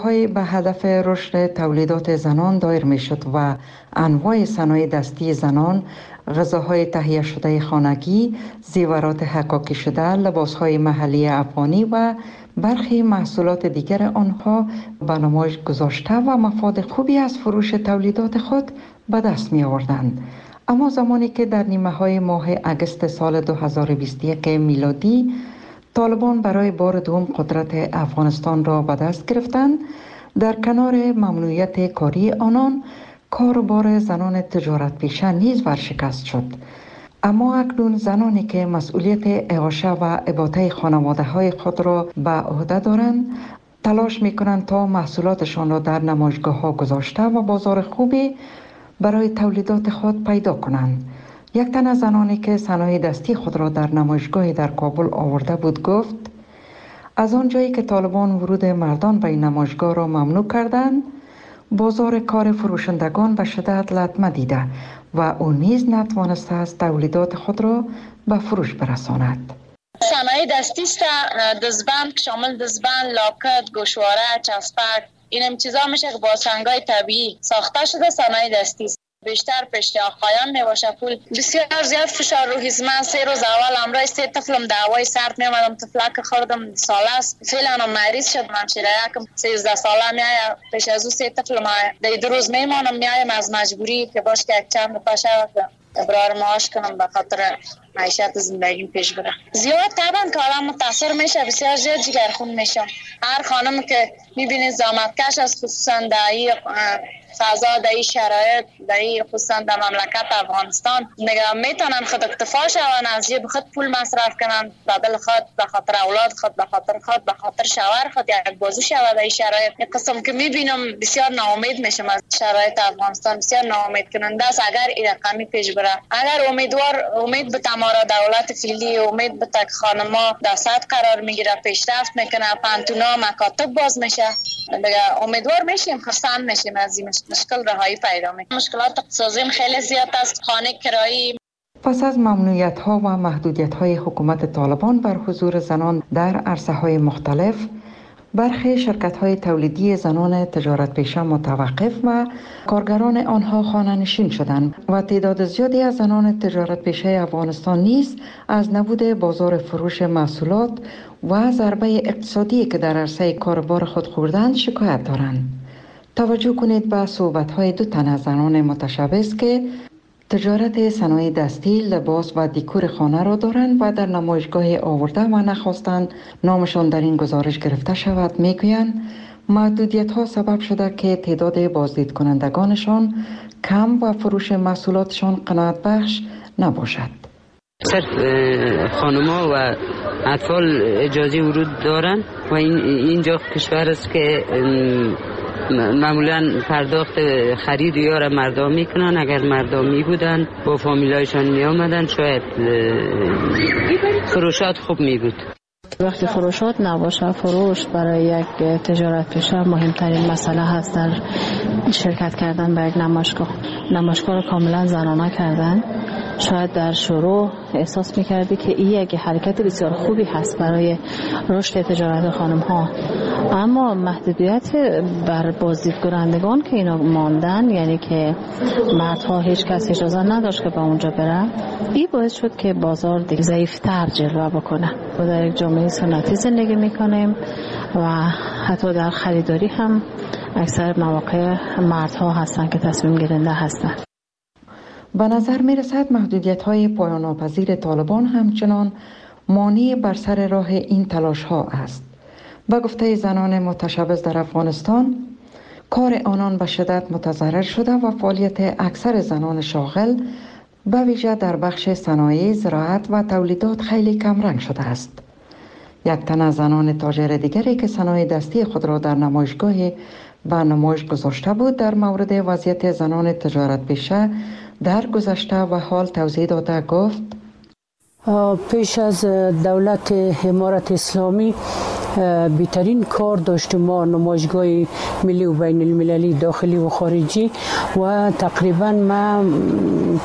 های به هدف رشد تولیدات زنان دایر می شد و انواع صنایع دستی زنان، غذاهای تهیه شده خانگی، زیورات حکاکی شده، لباسهای محلی افغانی و برخی محصولات دیگر آنها به نمایش گذاشته و مفاد خوبی از فروش تولیدات خود به دست می آوردند. اما زمانی که در نیمه های ماه اگست سال 2021 میلادی طالبان برای بار دوم قدرت افغانستان را به دست گرفتند، در کنار ممنوعیت کاری آنان، کاروبار زنان تجارت پیشه نیز ورشکست شد. اما اکنون زنانی که مسئولیت اعاشه و اباطه خانواده های خود را به عهده دارند، تلاش می کنند تا محصولاتشان را در نمایشگاه ها گذاشته و بازار خوبی برای تولیدات خود پیدا کنند. یک تن از زنانی که صنایع دستی خود را در نمایشگاهی در کابل آورده بود گفت: از آنجایی که طالبان ورود مردان به این نمایشگاه را ممنوع کردند، بازار کار فروشندگان به شدت لطمه دیده و او نیز نتوانسته است تولیدات خود را به فروش برساند. صنایع دستی است، دزبند شامل دزبند، لاکت، گوشواره، چسبک، این چیزا میشه که با سنگای طبیعی ساخته شده صنایع دستی است. بیشتر پشت آقایان میباشه. پول بسیار زیاد فشار روحی من 3 روز اول امروز 3 طفلم دعوای سرد میامدم، طفلک خوردم ساله است فعلا مریض شد، منشیره یکم 13 ساله میای پیش از او 3 طفلم در 2 روز میمانم، میایم از مجبوری که باش که یک چند پشه ابرار معاش کنم به خاطر معیشت زندگی پیش بره. زیاد طبعا که آدم متاثر میشه، بسیار زیاد جگرخون میشه. هر خانم که میبینید زحمتکش است، خصوصا در فضا، در شرایط، در خصوصا در مملکت افغانستان میتونن خود اکتفا شون، از جیب خود پول مصرف کنن، به دل خود، به خاطر اولاد خود، به خاطر خود، به خاطر شوهر خود یک بازو شود. در شرایط یک قسم که میبینم بسیار ناامید میشم از شرایط افغانستان، بسیار ناامید کننده است. اگر این رقمی پیش بره، اگر امید به تمارا دولت فعلی، امید به تک خانما در سطح قرار میگیره، پیشرفت میکنه، پانتونا مکاتب باز میشه، دیگه امیدوار میشیم، خرسند میشیم از این مشکل رهایی پیدا میکنه. مشکلات اقتصادی خیلی زیاد است، خانه کرایی. پس از ممنوعیت‌ها و محدودیت‌های حکومت طالبان بر حضور زنان در عرصه‌های مختلف، برخی شرکت‌های تولیدی زنان تجارت پیشه متوقف و کارگران آنها خانه‌نشین شدند و تعداد زیادی از زنان تجارت پیشه افغانستان نیز از نبود بازار فروش محصولات و ضربه اقتصادی که در عرصه کاروبار خود خوردند شکایت دارند. توجه کنید به صحبت‌های 2 تن از زنان متشبث که تجارت صنایع دستی، لباس و دیکور خانه را دارند و در نمایشگاه آورده و نخواستند نامشان در این گزارش گرفته شود. میگویند محدودیت‌ها سبب شده که تعداد بازدید کنندگانشان کم و فروش محصولاتشان قناعت بخش نباشد. صرف خانم‌ها و اطفال اجازه ورود دارند و اینجا کشور است که معمولا پرداخت خرید یا مردم میکنن. اگر مردمی بودن با فامیلایشان می آمدن شاید فروشات خوب می بود. وقتی فروشات نباشه، فروش برای یک تجارت پیشه مهمترین مسئله هست. در شرکت کردن به یک نمایشگاه رو کاملا زنانه کردن. شاید در شروع احساس میکردی که این یک حرکت بسیار خوبی هست برای رشد تجارت خانم ها، اما محدودیت بر بازدید کنندگان که اینا ماندن، یعنی که مردها هیچ کس اجازه نداشت که به اونجا بره، این باعث شد که بازار دیگه ضعیفتر جلوه بکنه. ما در یک جامعه سنتی زندگی میکنیم و حتی در خریداری هم اکثر مواقع مردها هستن که تصمیم گیرنده هستن. به نظر می رسد محدودیت‌های پایان ناپذیر طالبان همچنان مانع بر سر راه این تلاش ها است. به گفته زنان متشبث در افغانستان، کار آنان به شدت متضرر شده و فعالیت اکثر زنان شاغل به ویژه در بخش صنایع، زراعت و تولیدات خیلی کمرنگ شده است. یک تن از زنان تاجر دیگری که صنایع دستی خود را در نمایشگاه به نمایش گذاشته بود، در مورد وضعیت زنان تجارت پیشه در گذشته و حال توضیح داده گفت: پیش از دولت امارت اسلامی بهترین کار داشتیم ما نمایشگاه ملی و بین المللی داخلی و خارجی و تقریبا ما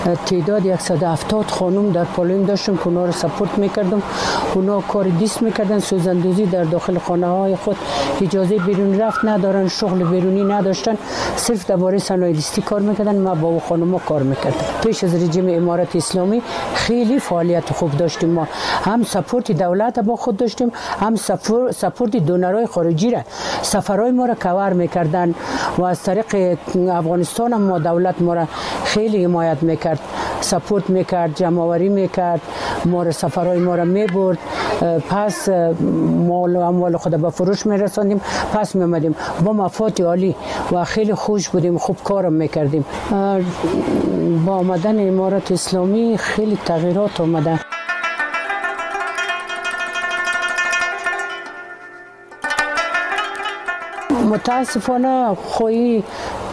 تعداد 170 خانم در پالویم داشتم که اونا رو سپورت میکردم. اونا کار دیست میکردن، سوزندوزی در داخل خانه های خود، اجازه بیرون رفت ندارن، شغل بیرونی نداشتن، صرف درباره صنایع دستی کار میکردن. ما با خانم کار میکردم. پیش از رژیم امارت اسلامی خیلی فعالیت خوب داشتیم. ما هم سپورت دولت با خود داشتیم، هم سپورت دونرای خارجی را، سفرهای ما را کاور میکردن و از طریق افغانستان هم ما دولت ما را خیلی حمایت میکرد، سپورت میکرد، جمع‌آوری میکرد، ما را سفرهای ما را میبرد، پس مال و اموال خود به فروش میرساندیم، پس میامدیم با مفاد عالی و خیلی خوش بودیم، خوب کارم میکردیم. با آمدن امارت اسلامی خیلی تغییرات آمده. متاسفانه خوی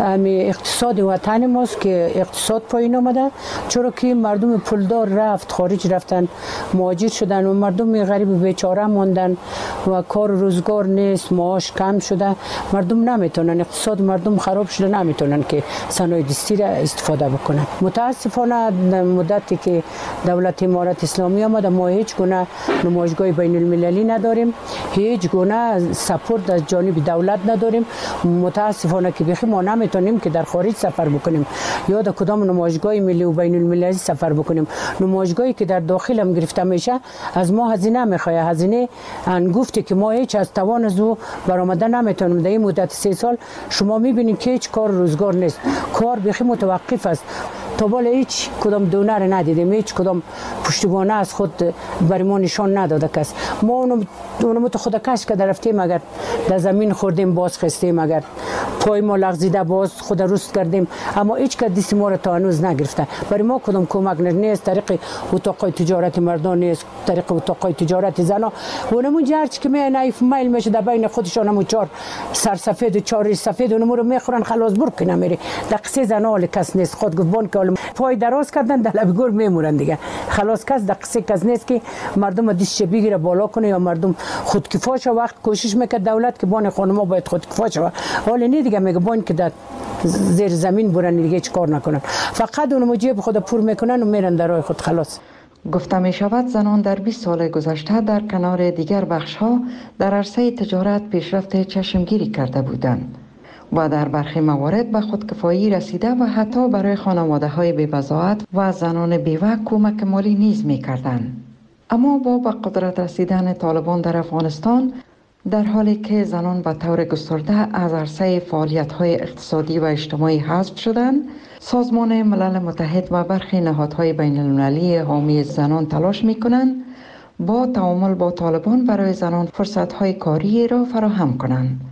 اقتصاد وطن ماست که اقتصاد پایین آمده، چرا که مردم پولدار رفت خارج، رفتن مهاجر شدن و مردم غریب بیچاره ماندن و کار و روزگار نیست، معاش کم شده، مردم نمیتونن، اقتصاد مردم خراب شده، نمیتونن که صنایع دستی را استفاده بکنن. متاسفانه مدتی که دولت امارت اسلامی آمده ما هیچ گونه نمایشگاه بین المللی نداریم، هیچ گونه سپورت از جانب دولت نداریم. متاسفانه که بخی ما نمیتونیم که در خارج سفر بکنیم یا در کدام نمایشگاه ملی و بین المللی سفر بکنیم. نمایشگاهی که در داخل هم گرفته میشه از ما هزینه میخواد، هزینه انگفتی که ما هیچ از توان از او برآمده نمیتونیم. در این مدت 3 سال شما میبینید که هیچ کار روزگار نیست، کار بخی متوقف است. تا بالا هیچ کدام دونر ندیدیم، هیچ کدام پشتیبانه از خود بر ما نشان نداده کس. ما اونم تو خود کش که رفتیم، اگر در زمین خوردیم باز خستیم، اگر پای ما لغزیده باز خود رست کردیم، اما هیچ که دست ما را تا هنوز نگرفته. برای ما کدام کمک نیست، طریق اتاقای تجارت مردان نیست، طریق اتاقای تجارت زنا. اونمون جرچ که نایف میل میشه در بین خودشان، همون 4 سرسفید و 4 سفید اونم رو میخورن، خلاص برک نمیره. دقیقه زنا ول کس نیست، خود گفتن که پای دراز کردن در لب گور میمونن دیگه، خلاص کس دقیقه کس نیست که مردم دستش بگیره بالا کنه یا مردم خودکفا شه. وقت کوشش میکرد دولت که بان خانم‌ها باید خودکفا شه، حالا نه دیگه میگه بان که در زیر زمین برن دیگه چیکار نکنن، فقط اونم جیب خود پر میکنن و میرن در راه خود. خلاص گفته می شود زنان در 20 سال گذشته در کنار دیگر بخش‌ها در عرصه تجارت پیشرفت چشمگیری کرده بودند و در برخی موارد به خودکفایی رسیده و حتی برای خانواده‌های بی‌بضاعت و زنان بیوه کمک مالی نیز می‌کردند. اما با به قدرت رسیدن طالبان در افغانستان، در حالی که زنان به طور گسترده از عرصه فعالیت‌های اقتصادی و اجتماعی حذف شدند، سازمان ملل متحد و برخی نهادهای بین‌المللی حامی زنان تلاش می‌کنند با تعامل با طالبان برای زنان فرصت‌های کاری را فراهم کنند.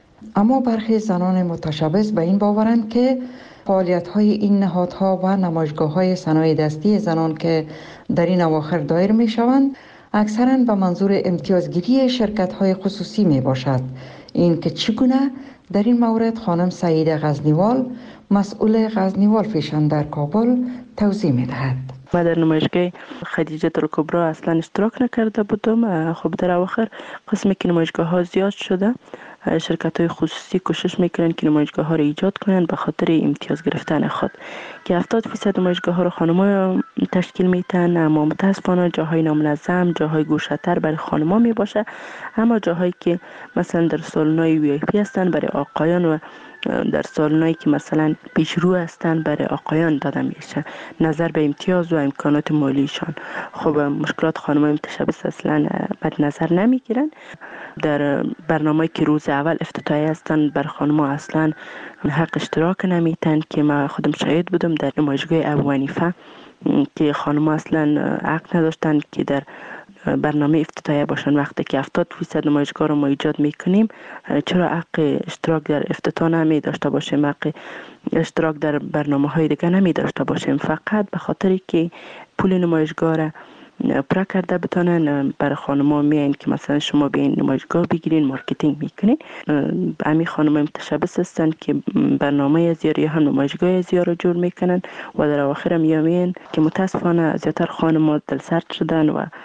اما برخی زنان متشبث به این باورند که فعالیت‌های این نهادها و نمایشگاه‌های صنایع دستی زنان که در این اواخر دایر می‌شوند اکثراً به منظور امتیازگیری شرکت‌های خصوصی میباشد. این که چگونه در این مورد خانم سعیده غزنیوال، مسئول غزنیوال فیشن در کابل، توضیح می‌دهد. ما در نمایشگاه خدیجه الکبری اصلا اشتراک نکرده بودم. خب در اواخر قسمی که نمایشگاه ها زیاد شده، شرکت های خصوصی کوشش میکنن که نمایشگاه ها را ایجاد کنن به خاطر امتیاز گرفتن خود، که 70% نمایشگاه ها را خانم‌ها تشکیل میتن. اما متاسفانه جاهای نامنظم، جاهای گوشه‌تر برای خانم‌ها میباشه، اما جاهایی که مثلا در سالن‌های وی آی پی هستن برای آقایان و در سالنایی که مثلا پیشرو هستن برای آقایان داده میشه، نظر به امتیاز و امکانات مالیشان. خب مشکلات خانم‌های متشبث اصلا بد نظر نمیگیرن. در برنامه‌ای که روز اول افتتاحیه هستن بر خانم‌ها اصلا حق اشتراک نمیتن، که من خودم شاهد بودم در نمایشگاه ابو حنیفه که خانم‌ها اصلا حق نداشتن که در برنامه افتتاحیه باشن. وقتی که 70% نمایشگاه رو ما ایجاد میکنیم، چرا حق اشتراک در افتتاح نمی داشته باشیم، حق اشتراک در برنامه های دیگه نمی داشته باشیم؟ فقط به خاطری که پول نمایشگاه را پرا کرده بتونن برای خانم‌ها میان که مثلا شما بیاین نمایشگاه بگیرین، مارکتینگ میکنین. همین خانم‌ها متشبث هستن که برنامه ازیار یا هم نمایشگاه ازیار رو جور میکنن و در اواخر هم میان که متاسفانه زیادتر خانم‌ها دلسرد شدن و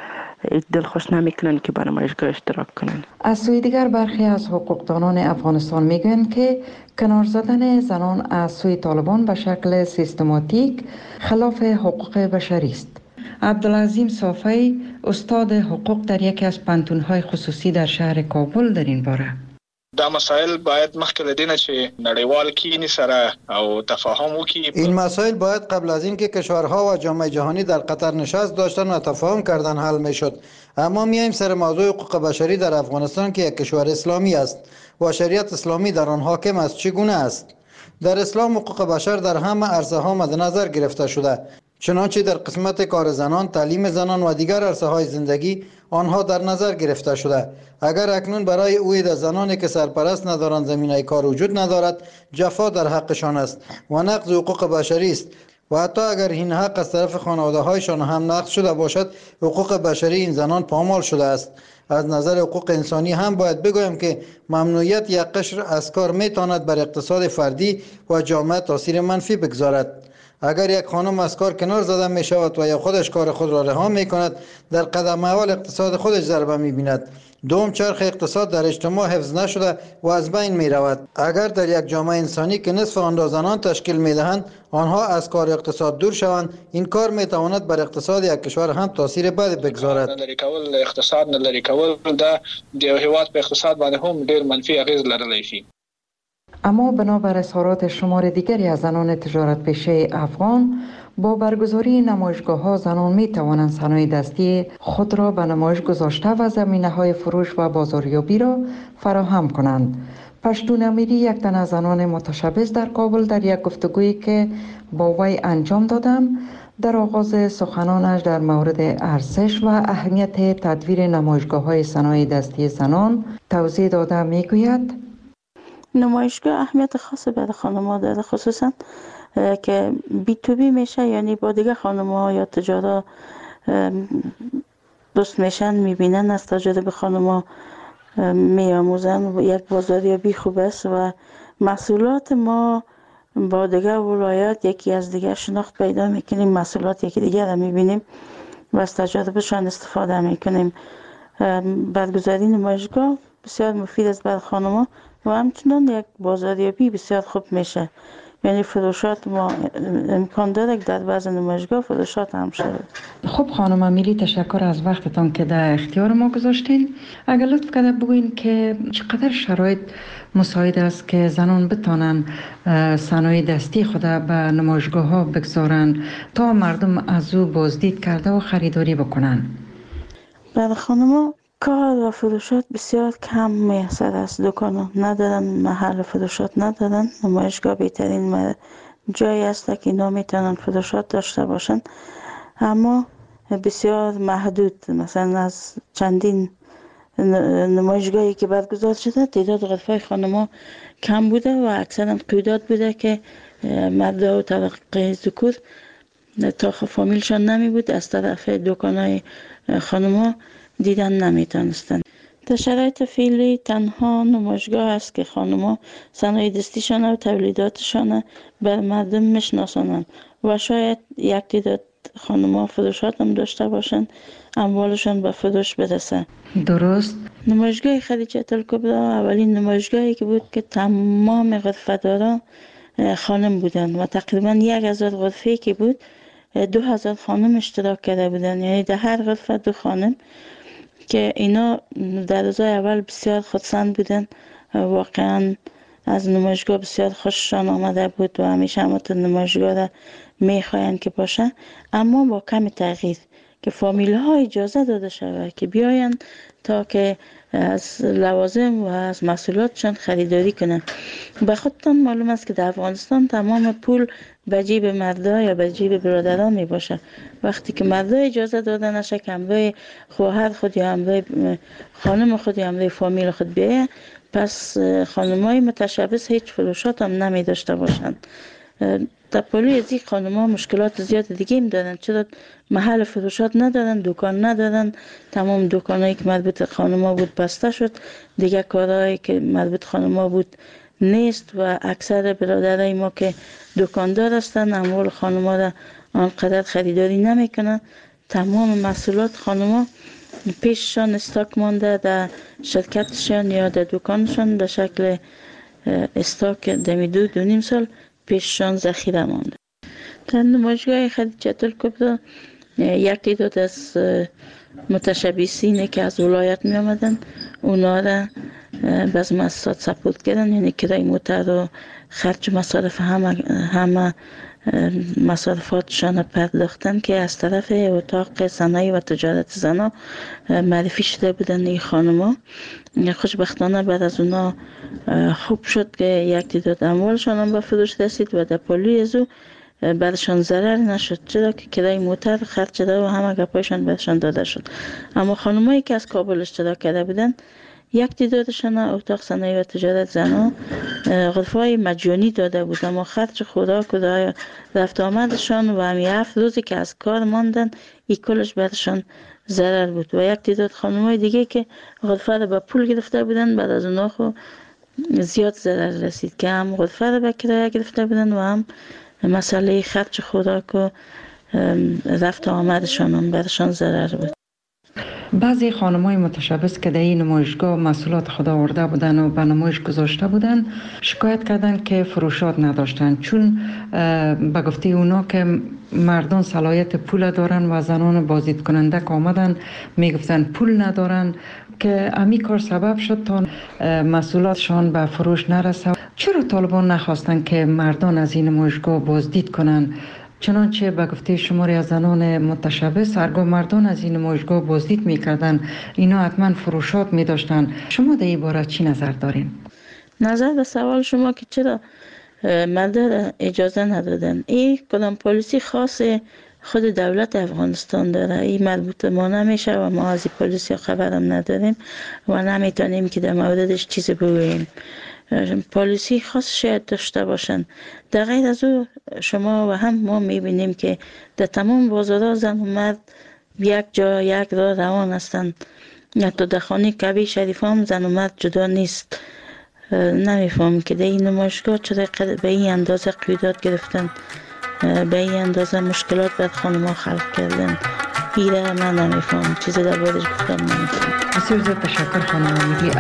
دلخوش نمیکنن که برای نمایشگاه اشتراک کنن. از سوی دیگر برخی از حقوقدانان افغانستان میگویند که کنار زدن زنان از سوی طالبان به شکل سیستماتیک خلاف حقوق بشری است. عبدالعظیم صافی استاد حقوق در یکی از پانتون‌های خصوصی در شهر کابل در این باره: دا مسائل باید مخکې له دې نه چې نړیوال کینی سره او تفاهم وکړي. این مسائل باید قبل از اینکه کشورها و جامعه جهانی در قطر نشست داشتن و تفاهم کردن حل میشد. اما میایم سر موضوع حقوق بشری در افغانستان که یک کشور اسلامی است و شریعت اسلامی در آن حاکم است چگونه است؟ در اسلام حقوق بشر در همه عرصه ها مد نظر گرفته شده، چنانچه در قسمت کار زنان، تعلیم زنان و دیگر عرصه های زندگی آنها در نظر گرفته شده. اگر اکنون برای اوید زنانی که سرپرست ندارند زمینه کار وجود ندارد، جفا در حقشان است و نقض حقوق بشری است و حتی اگر این حق از طرف خانواده هایشان هم نقض شده باشد، حقوق بشری این زنان پامال شده است. از نظر حقوق انسانی هم باید بگویم که ممنوعیت یک قشر از کار میتواند بر اقتصاد فردی و جامعه تاثیر منفی بگذارد. اگر یک خانم از کار کنار زده می شود و یا خودش کار خود را رها می کند، در قدم اول اقتصاد خودش ضربه می بیند. دوم، چرخ اقتصاد در اجتماع حفظ نشده و از بین می رود. اگر در یک جامعه انسانی که نصف آن را زنان تشکیل می دهند آنها از کار اقتصاد دور شوند، این کار می تواند بر اقتصاد یک کشور هم تاثیر بد بگذارد. لری کول اقتصاد نه لری کول دا د هیواد په اقتصاد باندې هم ډیر منفي اغیز لرلی شي. اما بنابر اظهارات شمار دیگری از زنان تجارت پیشه افغان، با برگزاری نمایشگاه‌ها زنان می توانند صنایع دستی خود را به نمایش گذاشته و زمینه‌های فروش و بازاریابی را فراهم کنند. پشتون امیری، یک تن از زنان متشبث در کابل، در یک گفتگویی که با وی انجام دادم در آغاز سخنانش در مورد ارزش و اهمیت تدویر نمایشگاه‌های صنایع دستی زنان توضیح داده می‌گوید: نمایشگاه اهمیت خاصی برای خانم‌ها داره، خصوصا که بی تو بی میشه، یعنی با دیگه خانم‌ها یا تجارا دوست میشن، میبینن، از تجربه خانم‌ها میاموزن. یک بازاریابی خوب است و محصولات ما با دیگه ولایات یکی از دیگه شناخت پیدا میکنیم، محصولات یکی دیگه را میبینیم و از تجربهشان استفاده میکنیم. برگزاری نمایشگاه بسیار مفید است برای خانم‌ها و همچنان یک بازاریابی بسیار خوب میشه، یعنی فروشات ما امکان داره که در بعض نمایشگاه فروشات هم شده. خب خانم امیری، تشکر از وقتتان که در اختیار ما گذاشتین. اگر لطف کرده بگوین که چقدر شرایط مساعد است که زنان بتانن صنایع دستی خود به نمایشگاه ها بگذارن تا مردم از او بازدید کرده و خریداری بکنن؟ برای خانم‌ها کار و فروشات بسیار کم میسر است. دکان ندارن، محل فروشات ندارن. نمایشگاه بهترین جایی است که اینا میتونن فروشات داشته باشن، اما بسیار محدود. مثلا از چندین نمایشگاهی که برگزار شده تعداد غرفه خانم‌ها کم بوده و اکثرا قیودات بوده که مردا و طبقه ذکور تا فامیلشان نمی بود از طرف دکان‌های خانم‌ها دیدن نمیتونستن. در شرایط فعلی تنها نمایشگاه است که خانم‌ها صنایع دستیشان و تولیداتشان بر مردم میشناسانند و شاید یک تعداد خانم‌ها فروشات هم داشته باشند، اموالشان به فروش برسه. درست. نمایشگاه خدیجه الکبری اولین نمایشگاهی که بود که تمام غرفه‌داران خانم بودند و تقریبا 1000 غرفه که بود 2000 خانم اشتراک کرده بودند، یعنی در هر غرفه 2 خانم که اینا در روزهای اول بسیار خودسند بودن. واقعا از نمایشگاه بسیار خوششان آمده بود و همیشه همون نمایشگاه را میخواین که باشه، اما با کم تغییر که فامیل ها اجازه داده شود که بیاین تا که از لوازم و از محصولاتشان خریداری کنن. به خودتان معلوم است که در افغانستان تمام پول به جیب مردا یا به جیب برادران می باشه. وقتی که مردا اجازه داده نشه که همراه خواهر خود یا همراه خانم خود یا همراه فامیل خود بیایه، پس خانمای متشبث هیچ فروشات هم نمی داشته باشند. در پلوی از این خانم‌ها مشکلات زیاد دیگه هم دارن، چرا محل فروشات ندارن، دکان ندارن، تمام دکانایی که مربوط خانم‌ها بود بسته شد، دیگه کارهایی که مربوط خانم‌ها بود نیست و اکثر برادرای ما که دکاندار هستن اموال خانم‌ها را آنقدر خریداری نمیکنن. تمام محصولات خانم‌ها پیششان استاک مانده در شرکتشان یا در دکانشان در شکل استاک دمی 2.5 سال پیششان ذخیره مانده. در نمایشگاه خدیجه الکبری یک تعداد از متشبثین که از ولایت می آمدن اونا را باز مؤسسات سپورت کردن، یعنی کرای موتر و خرج مصارف همه مصارفاتشان پرداختن که از طرف اتاق صنایع و تجارت زنا معرفی شده بودن این خانما. خوشبختانه بعد از اونا خوب شد که یک تعداد اموالشان هم به فروش رسید و در پلوی از او بعدشان ضرر نشد، چرا که کرای موتر خرج شده و همه گپایشان بهشان داده شد. اما خانمایی که از کابل اشتراک کرده بودن یک تعدادشان اتاق صنایع و تجارت زنا غرفه‌های مجانی داده بود، اما خرج خوراک و رفت آمدشان و همین 7 روزی که از کار ماندن این کلش برشان ضرر بود. و یک تعداد خانمای دیگه که غرفه را به پول گرفته بودن بعد از اونها خو زیاد ضرر رسید که هم غرفه را به کرایه گرفته بودن و هم مسئله خرج خوراک و رفت آمدشان هم برشان ضرر بود. بعضی خانمای متشبث که در این نمایشگاه محصولات خود آورده بودن و به نمایش گذاشته بودن شکایت کردن که فروشات نداشتن، چون به گفته اونا که مردان صلاحیت پول دارن و زنان بازدید کننده که آمدن میگفتن پول ندارن، که امی کار سبب شد تا محصولاتشان به فروش نرسه. چرا طالبان نخواستن که مردان از این نمایشگاه بازدید کنن؟ چنانچه به گفته شماری از زنان متشبث هرگاه مردان از این نمایشگاه بازدید میکردن اینا حتما فروشات میداشتن. شما در این باره چی نظر دارین؟ نظر به سوال شما که چرا مردان اجازه ندادن، این کدام پالیسی خاص خود دولت افغانستان داره، این مربوط ما نمیشه و ما از این پالیسی خبرم نداریم و نمیتونیم که در موردش چیزی بگوییم. پالیسی خاص شاید داشته باشن. در غیر از او شما و هم ما میبینیم که در تمام بازارها زن و مرد یک جا یک راه روان هستند. حتی در خانه کعبه شریف هم زن و مرد جدا نیست. نمیفهم که در این نمایشگاه چرا به این اندازه قیودات گرفتن، به این اندازه مشکلات بر خانم ها خلق کردن. ایره من نمیفهم، چیزی در بارش گفتم نمیفهم. بسیار زیاد تشکر خانم امیدی.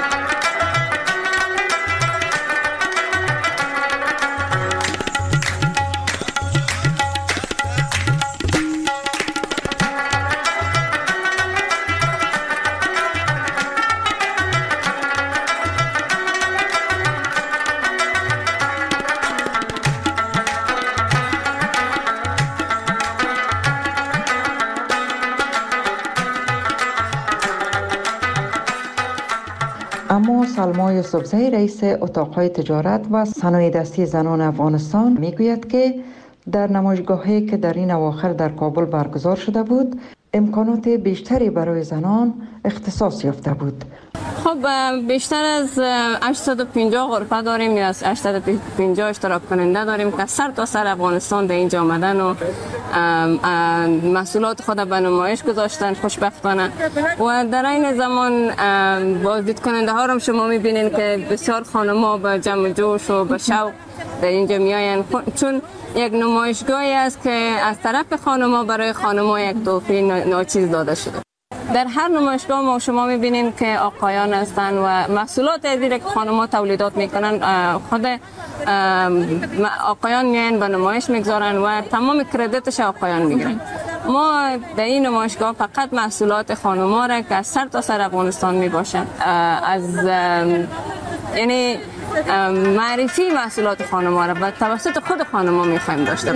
اما سلما یوسفزئی رئیس اتاقهای تجارت و صنایع دستی زنان افغانستان میگوید که در نمایشگاهی که در این اواخر در کابل برگزار شده بود امکانات بیشتری برای زنان اختصاص یافته بود. خب بیشتر از 850 غرفه داریم، یا 850 اشتراک کننده داریم که سر تا سر افغانستان در اینجا آمدن و محصولات خود به نمایش گذاشتن خوشبختانه. و در این زمان بازدید کننده ها رو شما میبینین که بسیار خانم‌ها با جمع جوش و با شوق در اینجا میاین، چون یک نمایشگاهی است که از طرف خانم‌ها برای خانم‌ها یک تحفه ناچیز داده شده. در هر نمایشگاه ما شما میبینین که آقایان هستن و محصولات دیگه که خانم‌ها تولیدات میکنن خود آقایان میاین به نمایش میگذارن و تمام کردیتش آقایان میگیرن. ما در این نمایشگاه فقط محصولات خانم‌ها را که از سر تا سر افغانستان میباشن از یعنی معرفی محصولات خانم‌ها را به توسط خود خانم‌ها میخوایم داشته.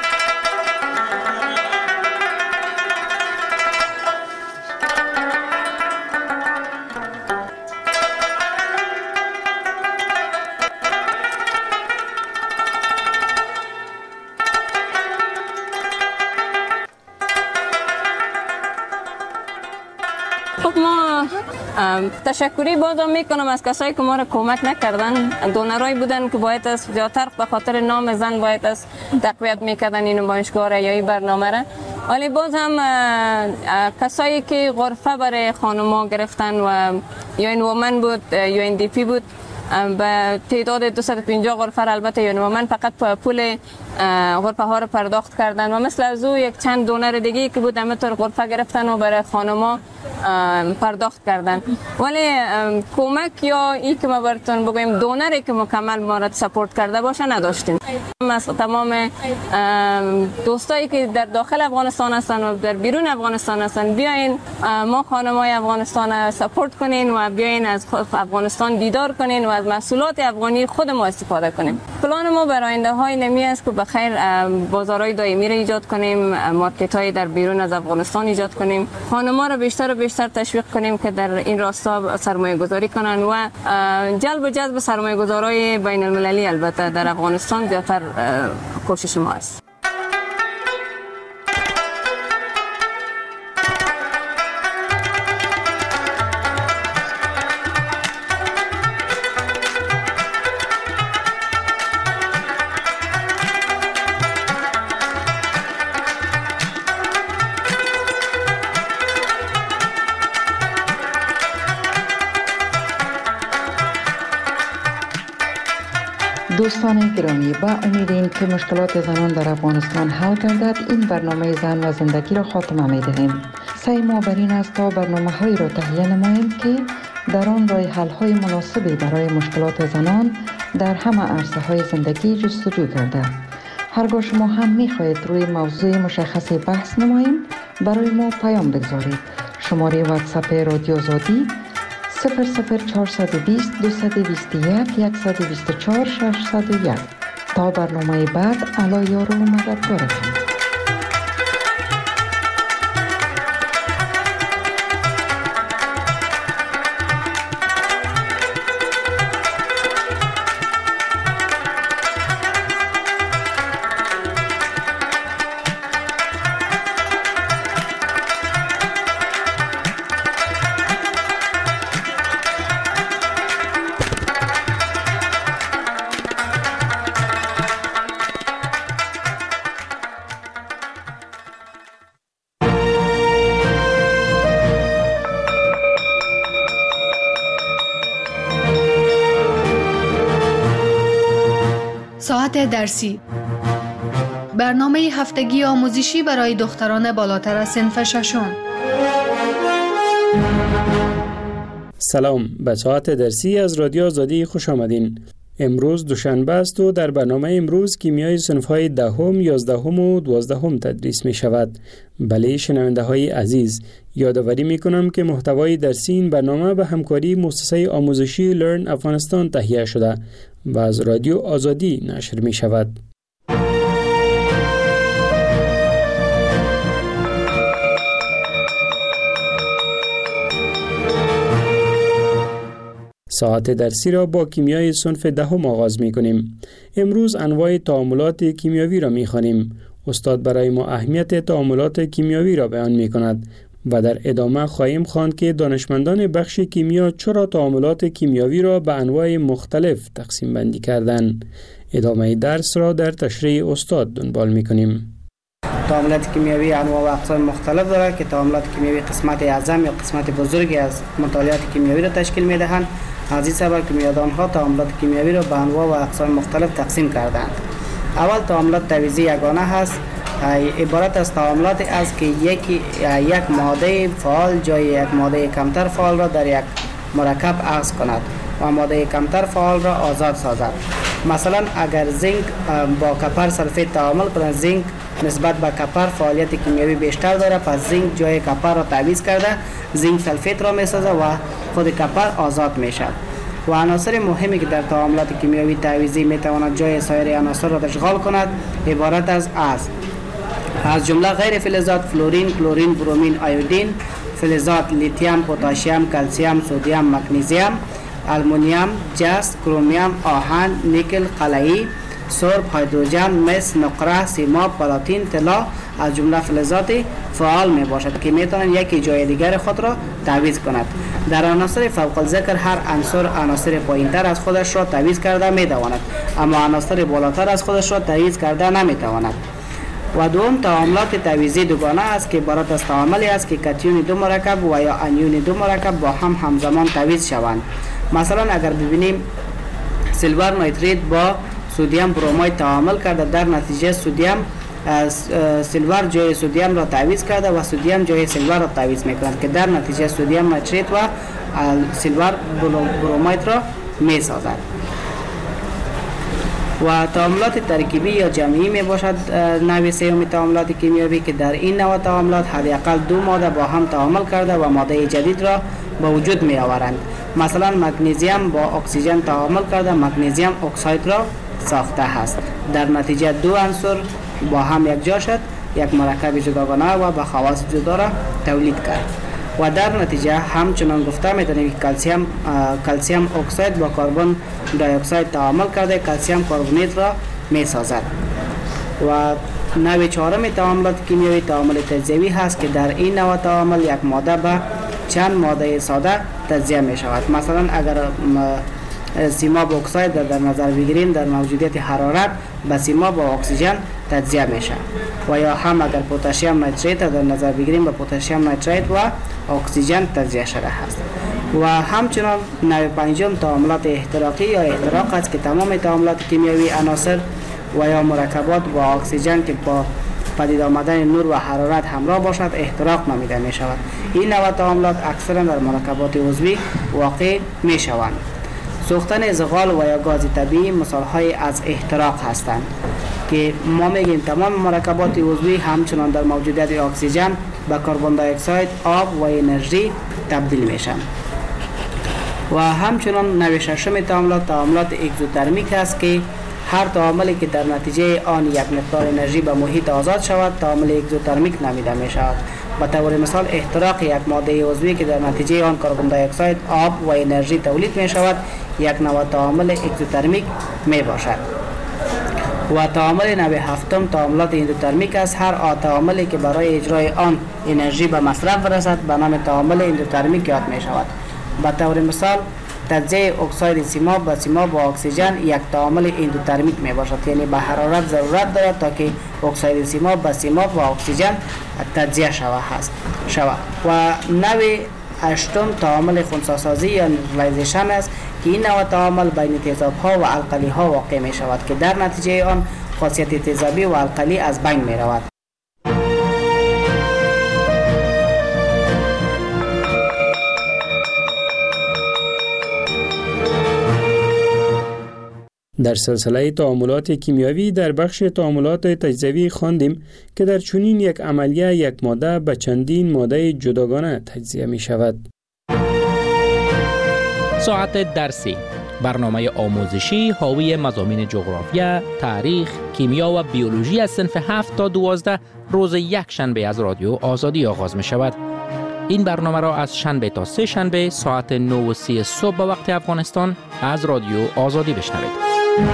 تشکری بازم میکنم از کسایی که ما را کمک نکردن. دونرایی بودن که باید از زیادتر به خاطر نام زن باید از تقویت میکردن این نمایشگاه را یا این برنامه را، ولی باز هم کسایی که غرفه برای خانم‌ها گرفتن و یا این وومن بود یا این دی پی بود به تعداد 250 غرفه البته یونیمن فقط پول غرفه ها رو پرداخت کردن و مثل از او یک چند دونر دیگه که بود همینطور غرفه گرفتن و برای خانما پرداخت کردن. ولی کمک یا این که ما براتون بگویم دونری که مکمل ما را سپورت کرده باشه نداشتیم. از تمام دوستایی که در داخل افغانستان هستن و در بیرون افغانستان هستن بیاین ما خانمای افغانستان سپورت کنین و بیاین از افغانستان دیدار کنین و از محصولات افغانی خود ما استفاده کنیم. پلان ما برای آینده های نمی است که بخیر بازارهای دائمی را ایجاد کنیم، مارکت های در بیرون از افغانستان ایجاد کنیم، خانم‌ها را بیشتر و بیشتر تشویق کنیم که در این راستا سرمایه گذاری کنن و جذب سرمایه گذارای بین المللی البته در افغانستان زیادتر کوشش ما است. دوستان گرامی، با امید این که مشکلات زنان در افغانستان حل گردد این برنامه زن و زندگی را خاتمه می دهیم. سعی ما بر این است تا برنامه هایی را تهیه نماییم که در آن راه حل های مناسبی برای مشکلات زنان در همه عرصه های زندگی جستجو گردد. هرگاه شما هم می خواهید روی موضوع مشخصی بحث نماییم برای ما پیام بگذارید. شماره واتساپ رادیو آزادی 00420 221 124 601. تا برنامه بعد علا یار و مددگارتان. ساعت درسی، برنامه هفتگی آموزشی برای دختران بالاتر از صنف ششم. سلام، به ساعت درسی از رادیو آزادی خوش آمدین. امروز دوشنبه است و در برنامه امروز کیمیای صنف‌های دهم، 11 و 12 تدریس می شود. بله شنونده های عزیز، یادآوری می کنم که محتوای درسی این برنامه به همکاری مؤسسه آموزشی لرن افغانستان تهیه شده و از رادیو آزادی نشر می شود. ساعت درسی را با کیمیای صنف دهم آغاز می کنیم. امروز انواع تعاملات کیمیاوی را می خوانیم. استاد برای ما اهمیت تعاملات کیمیاوی را بیان می کند و در ادامه خواهیم خواند که دانشمندان بخش کیمیا چرا تعاملات کیمیاوی را به انواع مختلف تقسیم بندی کردند. ادامه درس را در تشریح استاد دنبال می کنیم. تعاملات کیمیاوی انواع و اقسام مختلف دارد که تعاملات کیمیاوی قسمت اعظم یا قسمت بزرگی از مطالعات کیمیاوی را تشکیل می دهند. از این سبب کیمیادانها تعاملات کیمیاوی را به انواع و اقسام مختلف تقسیم کردند. اول تعاملات تعویضی یگانه هست. عبارت از تعاملاتی است که یک ماده فعال جای یک ماده کمتر فعال را در یک مرکب اخذ کند و ماده کمتر فعال را آزاد سازد. مثلا اگر زینک با کپر سلفیت تعامل کند، زینک نسبت به کپر فعالیت کیمیاوی بیشتر دارد، پس زینک جای کپر را تعویض کرده زینک سلفیت را میسازد و خود کپر آزاد میشد. و عناصر مهمی که در تعاملات کیمیاوی تعویضی میتواند جای سایر عناصر را اشغال کند عبارت از جمله غیر فلزات فلورین، کلورین، برومین، آیودین، فلزات لیتیوم، پتاسیم، کلسیم، سدیم، مگنیزیم، آلومینیم، جست، کرومیوم، آهن، نیکل، قلعی، سرب، هیدروژن، مس، نقره، سیماب، پلاتین، طلا از جمله فلزات فعال می باشد که می توانند یکی جای دیگر خود را تعویض کند. در عناصر فوق الذکر هر عنصر پایینتر از خودش را تعویض کرده می تواند، اما عناصر بالاتر از خودش را تعویض کرده نمی تواند. و دوم تعاملات تعویضی دوگانه است که عبارت از تعاملی است که کاتیون دو مرکب و یا انیون دو مرکب با هم همزمان تعویض شوند. مثلا اگر ببینیم سیلور نیتریت با سدیم برومید تعامل کرده، در نتیجه سیلور جای سدیم را تعویض کرده و سدیم جای سیلور را تعویض میکند که در نتیجه سدیم نیتریت و سیلور برومید را میسازد. و تعاملات ترکیبی یا جمعی می باشد نوع سوم تعاملات کیمیایی که در این نوع تعاملات حداقل دو ماده با هم تعامل کرده و ماده جدید را به وجود می آورند. مثلا مگنیزیم با اکسیژن تعامل کرده مگنیزیم اکساید را ساخته است. در نتیجه دو عنصر با هم یک جا شد، یک مرکب جداگانه و با خواص جدا را تولید کرد. و در نتیجه همچنان گفته میتونیم که کلسیم اکساید با کربن دی اکساید تعامل کرده کلسیم کربونیت را میسازد. و نوع چهارم تعاملات کیمیایی تعامل تجزیوی هست که در این نوع تعامل یک ماده به چند ماده ساده تجزیه می شود. مثلا اگر سیماب اکساید در نظر بگیریم در موجودیت حرارت به سیماب اکسیژن تجزیه میشه. و یا هم اگر پتاسیم نیتریت در نظر بگیریم به پتاسیم نیتریت و اکسیژن تجزیه شده است. و همچنان نوع پنجم تعاملات احتراقی یا احتراق است که تمام تعاملات کیمیایی عناصر و یا مرکبات با اکسیژن که با پدید آمدن نور و حرارت همراه باشد احتراق نامیده می شود. این نوع تعاملات اکثرا در مرکبات عضوی واقع می شوند. سوختن زغال و یا گاز طبیعی مثال‌های از احتراق هستند که ما میگیم تمام مرکبات عضوی همچنان در موجودیت اکسیژن به کربن دی اکساید، آب و انرژی تبدیل میشن. و همچنان نوع ششم تعاملات اگزوترمیک است که هر تعاملی که در نتیجه آن یک مقدار انرژی به محیط آزاد شود تعامل اگزوترمیک نامیده می شود. به طور مثال احتراق یک ماده عضوی که در نتیجه آن کربن دی اکساید، آب و انرژی تولید می شود یک نوع تعامل اگزوترمیک می باشد. و تعامل نوع هفتم تعاملات اندوترمیک است. هر تعاملی که برای اجرای آن انرژی به مصرف برسد به نام تعامل اندوترمیک یاد می شود. به طور مثال تجزیه اکساید سیماب و سیماب با اکسیژن یک تعامل اندوترمیک می باشد، یعنی به حرارت ضرورت دارد تا که اکساید سیماب با سیماب و اکسیژن تجزیه شود. و نوع هشتم تعامل خنثی‌سازی یا نیوترالایزیشن است که این نوع تعامل بین تیزاب‌ها و القلی‌ها واقع می شود که در نتیجه آن خاصیت تیزابی و القلی از بین می رود. در سلسله تعاملات کیمیایی در بخش تعاملات تجزیوی خواندیم که در چنین یک عملیه یک ماده به چندین ماده جداگانه تجزیه می شود. ساعت درسی، برنامه آموزشی حاوی مضامین جغرافیا، تاریخ، کیمیا و بیولوژی از صنف 7 تا 12 روز یک شنبه از رادیو آزادی آغاز می شود. این برنامه را از شنبه تا سه شنبه ساعت 9:30 صبح به وقت افغانستان از رادیو آزادی بشنوید.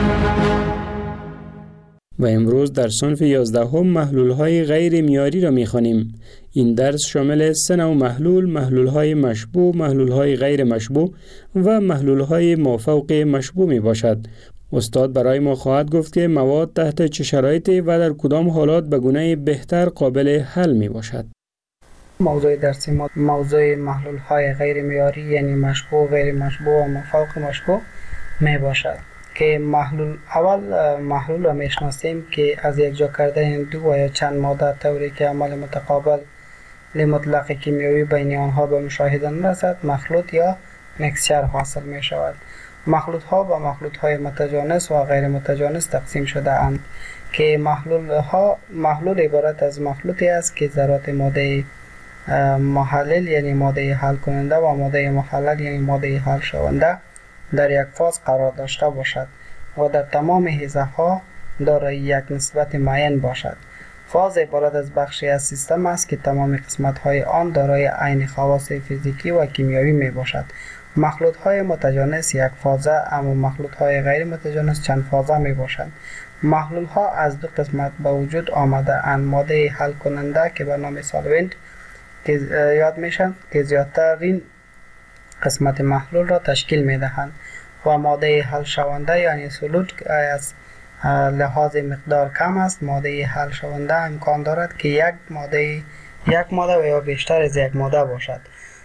و امروز در صنف 11 محلول‌های غیر معیاری را می‌خوانیم. این درس شامل 3 نوع محلول‌های مشبوع، محلول‌های غیر مشبوع و محلول‌های مافوق مشبوع میباشد. استاد برای ما خواهد گفت که مواد تحت چه شرایطی و در کدام حالات به گونه بهتر قابل حل میباشد. موضوع درسی ما موضوع محلول‌های غیر معیاری یعنی مشبوع، غیر مشبوع و مافوق مشبوع میباشد. که محلول را میشناسیم که از یک جا کردن دو و یا چند ماده طوری که عمل متقابل مطلق کیمیایی بین آنها به مشاهده نرسد مخلوط یا مکسچر حاصل می شود. مخلوط ها به مخلوط های متجانس و غیر متجانس تقسیم شده اند که محلول عبارت از مخلوطی است که ذرات ماده محلل یعنی ماده حل کننده و ماده محلل یعنی ماده حل شونده در یک فاز قرار داشته باشد و در تمام حیزه ها دارای یک نسبت معین باشد. فاز عبارت از بخشی از سیستم است که تمام قسمت های آن دارای عین خواص فیزیکی و کیمیایی می باشد. مخلوط های متجانس یک فازه اما مخلوط های غیر متجانس چند فازه می باشند. محلول ها از دو قسمت به وجود آمده اند: ماده حل کننده که به نام سالونت که یاد میشن که زیادترین قسمت محلول را تشکیل می دهند و ماده حل شونده یعنی سولوت که از لحاظ مقدار کم است. ماده حل شونده امکان دارد که یک ماده و یا بیشتر از یک ماده باشد.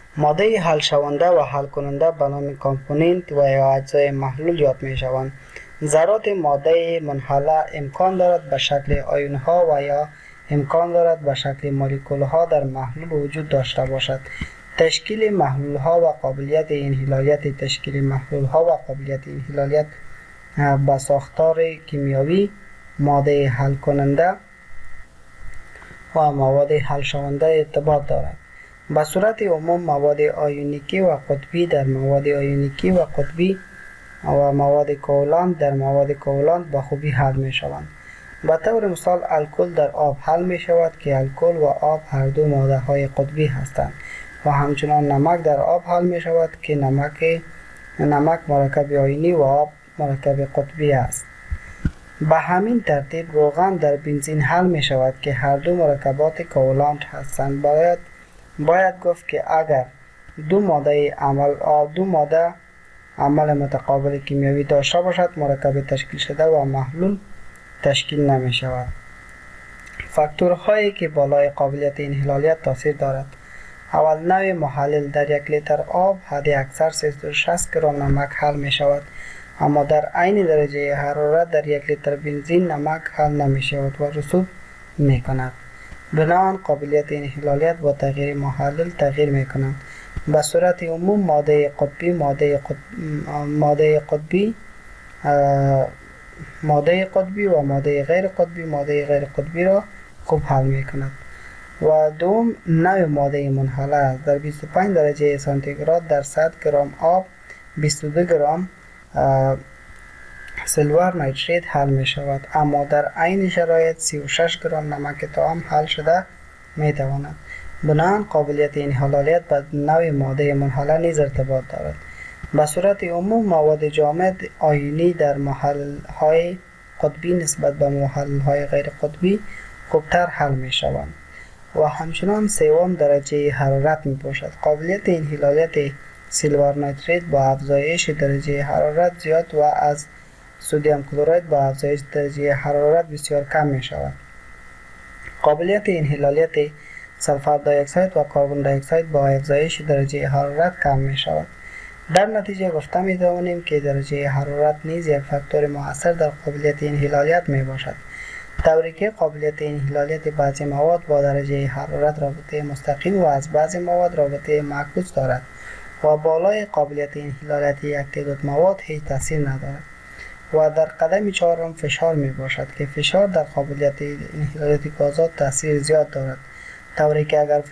ماده حل شونده و حل کننده به نام کامپوننت و یا اجزای محلول یاد می شوند. ذرات ماده منحله امکان دارد به شکل آیون ها و یا امکان دارد به شکل مولکول ها در محلول وجود داشته باشد. تشکیل محلول ها و قابلیت انحلالیت تشکیل محلول ها و قابلیت انحلالیت به ساختار کیمیایی ماده حل کننده و مواد حل شونده ارتباط دارد. به صورت عموم مواد آیونیکی و قطبی در مواد آیونیکی و قطبی و مواد کوالنت در مواد کوالنت به خوبی حل می شوند. به طور مثال الکل در آب حل می شود که الکل و آب هر دو ماده های قطبی هستند و همچنان نمک در آب حل می شود که نمک مرکب آیونی و آب مرکب قطبی است. به همین ترتیب روغن در بنزین حل می شود که هر دو مرکبات کوالنت هستند. باید گفت که اگر دو ماده عمل متقابل کیمیایی داشته باشد مرکب تشکیل شده و محلول تشکیل نمی شود. فاکتورهایی که بالای قابلیت انحلالیت تاثیر دارد: اول، نوع محلل در 1 لیتر آب حد اکثر 360 گرم نمک حل می شود، اما در عین درجه حرارت در 1 لیتر بنزین نمک حل نمی شود و رسوب می کند. بنابراین قابلیت انحلالیت با تغییر محلل تغییر می کنند. به صورت عموم ماده قطبی و ماده غیر قطبی را خوب حل می کند. و دوم، نوع ماده منحله در 25 درجه سانتیگراد در 100 گرم آب 22 گرم سیلور نیتریت حل می شود، اما در عین شرایط 36 گرم نمک طعام حل شده می تواند. بنابراین قابلیت انحلالیت به نوع ماده منحله نیز ارتباط دارد. به صورت عموم مواد جامد آیونی در محلل های قطبی نسبت به محلل های غیر قطبی خوبتر حل می شوند و همچنان سوم درجه حرارت می باشد. قابلیت انحلالیت سیلور نیتریت با افزایش درجه حرارت زیاد و از سدیم کلراید با افزایش درجه حرارت بسیار کم می شود. قابلیت انحلالیت سلفر دی اکساید و کربن دی اکساید با افزایش درجه حرارت کم می شود. در نتیجه گفته می توانیم که درجه حرارت نیز یک فاکتور مؤثر در قابلیت انحلالیت می باشد، طوری که قابلیت انحلالیت بعضی مواد با درجه حرارت رابطه مستقیم و از بعضی مواد رابطه معکوس دارد و بالای قابلیت انحلالیت یک تعداد مواد هیچ تاثیر ندارد. و در قدم چهارم فشار می باشد که فشار در قابلیت انحلالیت گازات تاثیر زیاد دارد، طوری که اگر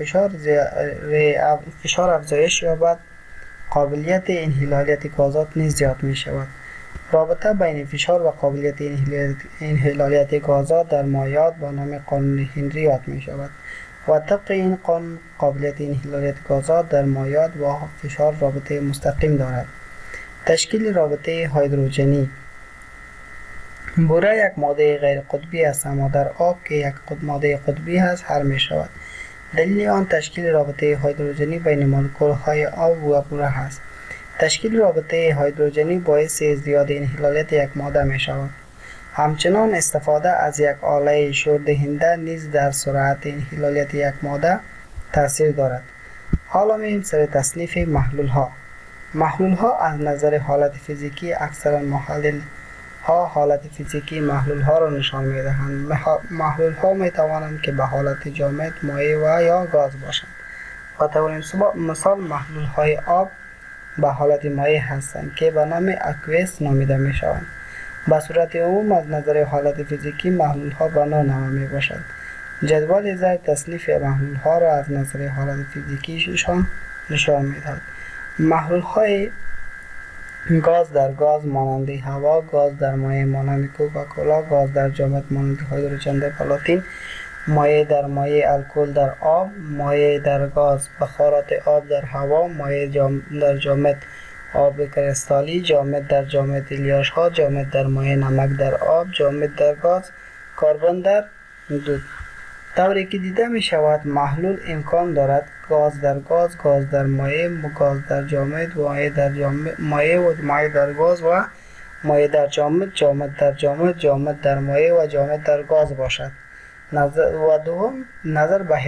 فشار افزایش یابد قابلیت انحلالیت گازات نیز زیاد می شود. رابطه بین فشار و قابلیت انحلالیت گازات در مایعات با نام قانون هنری یاد می شود و طبق این قانون قابلیت انحلالیت گازات در مایعات با فشار رابطه مستقیم دارد. تشکیل رابطه هیدروژنی: بوره یک ماده غیر قطبی است اما در آب که یک ماده قطبی است حل می شود. دلیل آن تشکیل رابطه هیدروژنی بین مولکول های آب و بوره است. تشکیل رابطه هیدروژنی باعث ازدیاد انحلالیت یک ماده می شود. همچنان استفاده از یک آله شوردهنده نیز در سرعت انحلالیت یک ماده تاثیر دارد. حالا می‌ریم سر تصنیف محلول ها. محلول ها از نظر حالت فیزیکی اکثرا محلل ها حالت فیزیکی محلول ها را نشان می دهند. محلول ها می توانند که به حالت جامد، مایع و یا گاز باشند. به طور مثال محلول های آب به حالت مایع هستند که به نام اکویس نامیده می شوند. به صورت عموم از نظر حالت فیزیکی محلول ها به نوع می باشند. جدول زیر تصنیف محلول ها را از نظر حالت فیزیکیشان نشان می دهد. محلول های گاز در گاز مانند هوا، گاز در مایع مانند کوکاکولا، گاز در جامد مانند هیدروژن در پلاتین، مایع در مایع الکل در آب، مایع در گاز بخارات آب در هوا، مایع در جامد آب کریستالی، جامد در جامد الیاش ها، جامد در مایع نمک در آب، جامد در گاز کربن در دود. طوری که دیده می شود محلول امکان دارد گاز در گاز، گاز در مایع، گاز در جامد، مایع در جامد، مایع و مایع در گاز و مایع در جامد، جامد در جامد، جامد در مایع و جامد در گاز باشد. دوم نظر به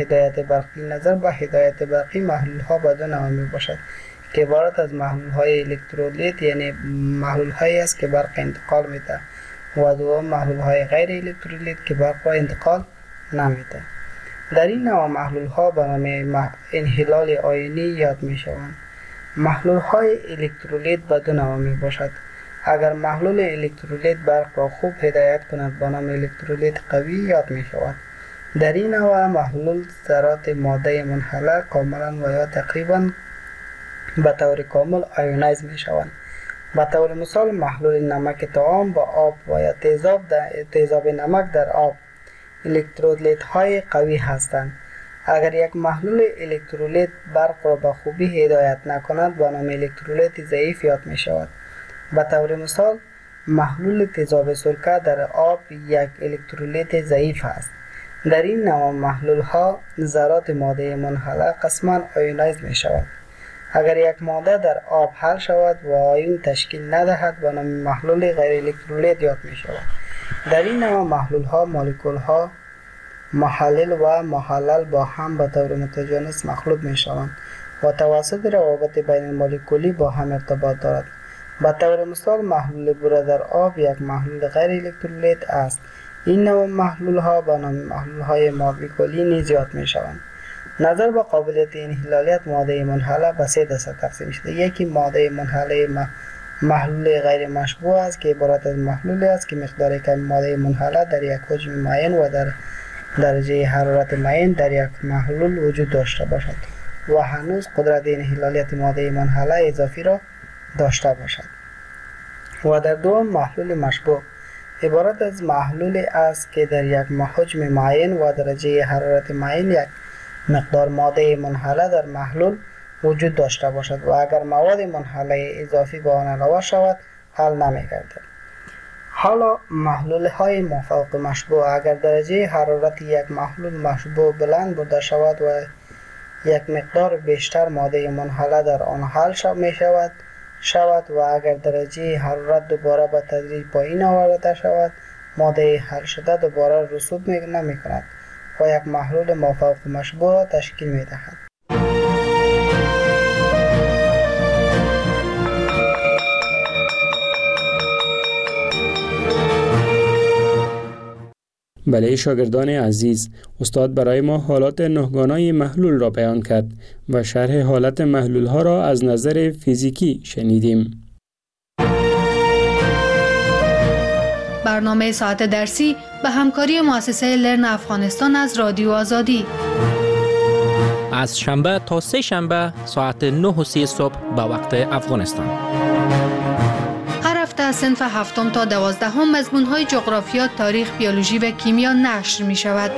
هدایت برقی محلول ها به دو نوع می باشد که عبارت از محلول های الکترولیت، یعنی محلول هایی است که برق انتقال میده، و دوم محلول های غیر الکترولیت که برق را انتقال نمیده. در این نوع محلول ها به نام انحلال آیونی یاد می شوند. محلول های الکترولیت به دو نوع می باشد. اگر محلول الکترولیت برق را خوب هدایت کند به نام الکترولیت قوی یاد می شود. در این نوع محلول ذرات ماده منحله کاملا و یا تقریبا به طور کامل آیونایز می شوند. به طور مثال محلول نمک طعام با آب و یا تیزاب نمک در آب الکترولیت های قوی هستند. اگر یک محلول الکترولیت برق را به خوبی هدایت نکند به نام الکترولیت ضعیف یاد می شود. به طور مثال محلول تیزاب سرکه در آب یک الکترولیت ضعیف است. در این نوع محلول ها ذرات ماده منحله قسما آیونایز می شود. اگر یک ماده در آب حل شود و آیون تشکیل ندهد به نام محلول غیر الکترولیت یاد می شود. در این نوع محلول ها مولکول ها محلل و محلل با هم به طور متجانس مخلوط می شوند و توسط روابط بین مولکولی با هم ارتباط دارد. به طور مثال محلول بوره در آب یک محلول غیر الکترولیت است. این نوع محلول ها به نام محلول های مولکولی نیز یاد می شوند. نظر به قابلیت انحلالیت ماده منحله به سه دسته تقسیم شده. یکی ماده منحله محلول غیر مشبوع است که عبارت از محلولی است که مقدار کم ماده منحله در یک حجم معین و در درجه حرارت معین در یک محلول وجود داشته باشد و هنوز قدرت انحلالیت ماده منحله اضافی را داشته باشد. و در دوم محلول مشبوع عبارت از محلولی است که در یک حجم معین و درجه حرارت معین یک مقدار ماده منحله در محلول وجود داشته باشد و اگر مواد منحله اضافی به آن علاوه شود حل نمی‌گردد. حالا محلول های مافوق مشبوع اگر درجه حرارت یک محلول مشبوع بلند برده شود و یک مقدار بیشتر ماده منحله در آن حل شود و اگر درجه حرارت دوباره به تدریج پایین آورده شود ماده حل شده دوباره رسوب نمی کند و یک محلول مافوق مشبوع تشکیل می دهد. بله شاگردان عزیز، استاد برای ما حالات نهگانای محلول را بیان کرد و شرح حالت محلول ها را از نظر فیزیکی شنیدیم. برنامه ساعت درسی به همکاری مؤسسه لرن افغانستان از رادیو آزادی از شنبه تا سه شنبه ساعت 9:30 صبح به وقت افغانستان. هر هفته از صنف 7 تا 12 مضمون‌های جغرافیا، تاریخ، بیولوژی و کیمیا نشر می‌شود.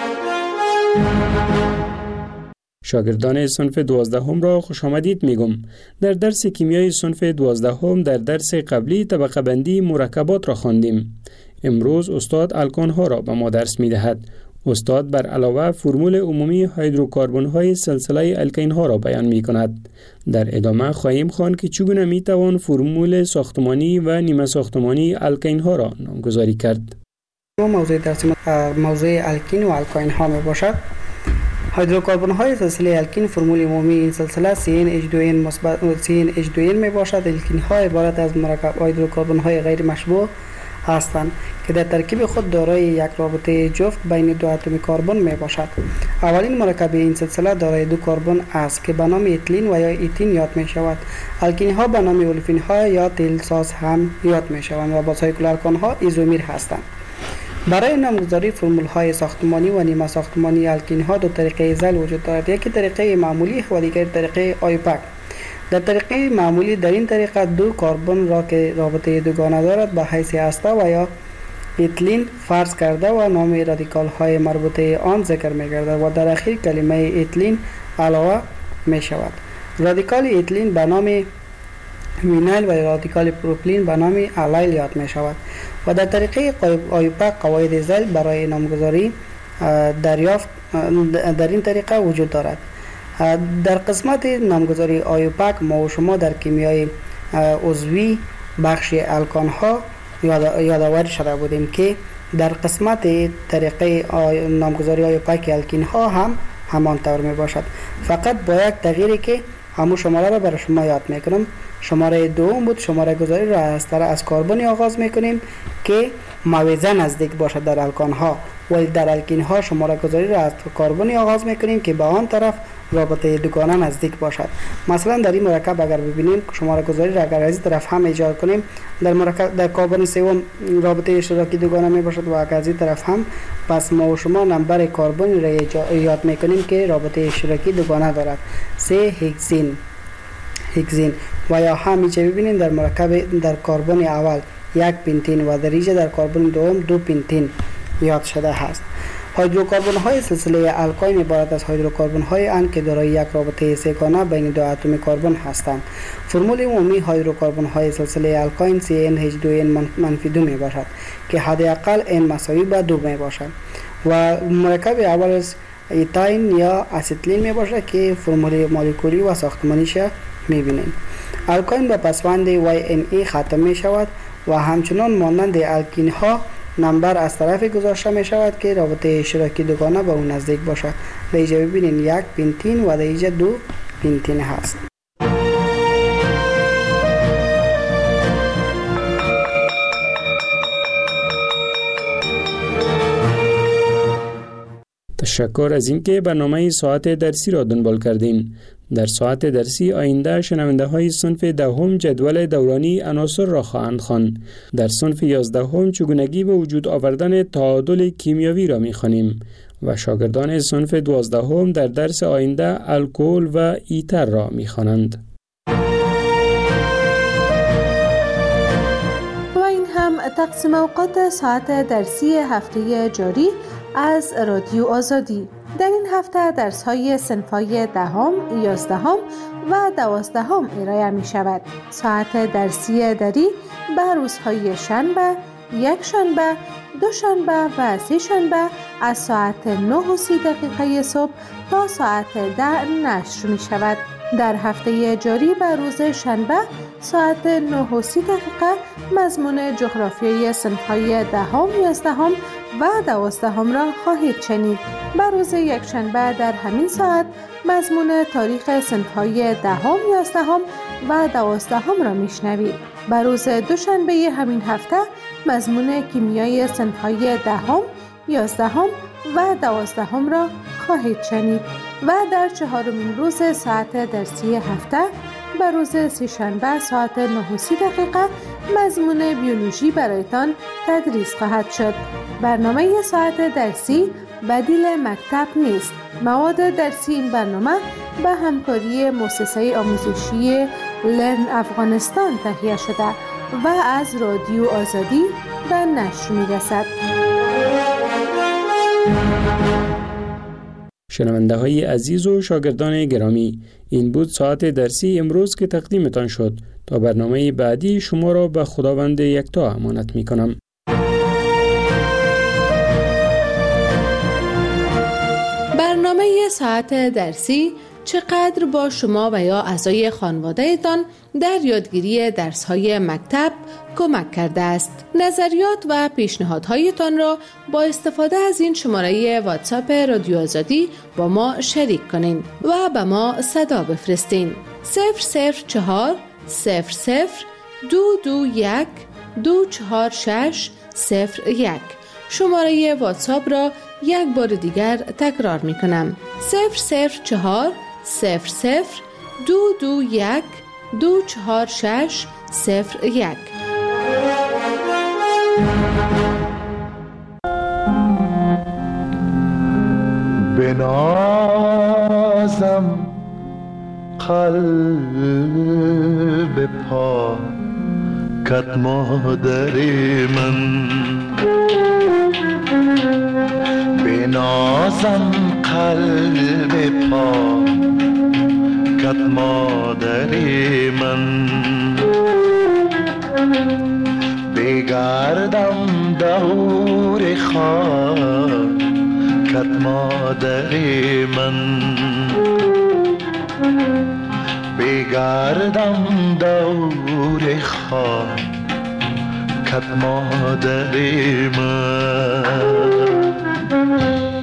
شاگردان صنف 12 را خوش آمدید میگم. در درس کیمیای صنف 12 در درس قبلی طبقه بندی مرکبات را خواندیم. امروز استاد الکان ها را به ما درس می‌دهد. استاد بر علاوه فرمول عمومی هیدروکاربن های سلسله الکین ها را بیان می کند. در ادامه خواهیم خواند که چگونه می توان فرمول ساختمانی و نیمه ساختمانی الکین ها را نامگذاری کرد. موضوع درس موضوع الکین و الکین ها می باشد. هیدروکاربن های سلسله الکین فرمول عمومی این سلسله CnH2n مثبت CnH2n می باشد. الکین ها عبارت از مرکب هیدروکاربن های غیر مشبوع هستند که در ترکیب خود دارای یک رابطه جفت بین دو اتم کربن می باشد. اولین مرکب این سلسله دارای دو کربن است که به نام اتیلین و یا ایتین یاد می شود. الکین ها به نام اولفین ها یا تیل ساز هم یاد می شوند و با سایکل الکان ها ایزومیر هستند. برای نامگذاری فرمول های ساختمانی و نیمه ساختمانی الکین ها دو طریقه زل وجود دارد. یکی طریقه معمولی و دیگر طریقه آیوپک. در طریقه معمولی در این طریقه دو کربن را که رابطه دوگانه دارد به حیث هسته و یا اتیلین فرض کرده و نام رادیکال های مربوطه آن ذکر می گردد و در اخیر کلمه اتیلین علاوه می شود. رادیکال اتیلین به نام وینایل و رادیکال پروپیلین به نام الیل یاد می شود و در طریقه آیوپک قواعد زل برای نامگذاری دریافت در این طریقه وجود دارد. در قسمت نامگذاری آیوپک ما و شما در کیمیای عضوی بخش الکان ها یادآوری شده بودیم که در قسمت طریقه نامگذاری های پاک الکین ها هم همان طور می باشد. فقط با یک تغییری که همون شماره را برای شما یاد میکنم. شماره دوم بود. شماره گذاری را از کربنی آغاز میکنیم که موازه نزدیک باشد در الکان ها، ولی در الکین ها شماره گذاری را از کربنی آغاز میکنیم که به آن طرف رابطه دوگانه نزدیک باشد. مثلا در این مرکب اگر ببینیم شماره گذاری را اگر از این طرف هم ایجاد کنیم، در کربن سوم رابطه اشتراکی دوگانه می باشد و اگر از این طرف هم، پس ما و شما نمبر کربن را یاد میکنیم که رابطه اشتراکی دوگانه دارد. 3 هگزین و یا همیشه ببینیم در مرکب در کربن اول 1 پنتین و در اینجا در کربن دوم 2 پنتین یاد شده است. هیدروکربن های سلسله الکاین عبارت از هیدروکربن های اند که دارای یک رابطه سه‌گانه بین دو اتم کربن هستند. فرمول عمومی هیدروکربن های سلسله الکاین CnH2n-2 می باشد که حداقل n مساوی به 2 می باشد و مرکب اول از ایتاین یا اسیتیلین می باشد که فرمول مولکولی و ساختمانیش می بینیم. الکاین به پسوند YNE ختم می شود و همچنان مانند الکین ها نمبر از طرف گذاشته می شود که رابطه اشتراکی دوگانه به اون نزدیک باشد. در اینجا ببینید 1 پنتین و در اینجا 2 پنتین هست. تشکر از اینکه برنامه ساعت درسی را دنبال کردین. در ساعت درسی آینده شنونده های صنف دهم جدول دورانی عناصر را خواهند خواند. در صنف 11 چگونگی به وجود آوردن تعادل کیمیایی را می‌خوانیم و شاگردان صنف 12 در درس آینده الکل و ایتر را می‌خوانند. و این هم تقسیم اوقات ساعت درسی هفته جاری از رادیو آزادی. در این هفته درس‌های صنف‌های 10، 11 و 12 ارائه می‌شود. ساعت درسی دری به روزهای شنبه، یک شنبه، دو شنبه و سه شنبه از ساعت 9:30 صبح تا ساعت 10 نشر می‌شود. در هفته جاری به روز شنبه ساعت 9:30 مضمون جغرافیای صنف‌های 10، 11 و 12 را خواهید شنید. به روز یکشنبه در همین ساعت مضمون تاریخ صنف‌های 10، 11 و 12 را میشنوید. به روز دوشنبه همین هفته مضمون کیمیای صنف‌های 10، 11 و 12 را خواهید شنید و در چهارمین روز ساعت درسی هفته به روز سه‌شنبه ساعت 9:30 مضمون بیولوژی برایتان تدریس خواهد شد. برنامه ساعت درسی بدیل مکتب نیست. مواد درسی این برنامه به همکاری مؤسسه آموزشی لرن افغانستان تهیه شده و از رادیو آزادی به نشر می‌رسد. شنونده های عزیز و شاگردان گرامی، این بود ساعت درسی امروز که تقدیمتان شد. تا برنامه بعدی شما را به خداوند یکتا امانت می کنم. برنامه ساعت درسی چقدر با شما و یا اعضای خانواده‌تان در یادگیری درس‌های مکتب کمک کرده است. نظریات و پیشنهادهایتان را با استفاده از این شماره واتساپ رادیو آزادی با ما شریک کنین و به ما صدا بفرستین. 004 00 221 246 01. شماره واتساپ را یک بار دیگر تکرار می کنم. 004 00 221 246 01. بنازم قلب پاکت مادر من، بنازم قلب پاکت مادر من، بگردم دور خاکت مادر من، بگردم دور خاکت باشد مادر من.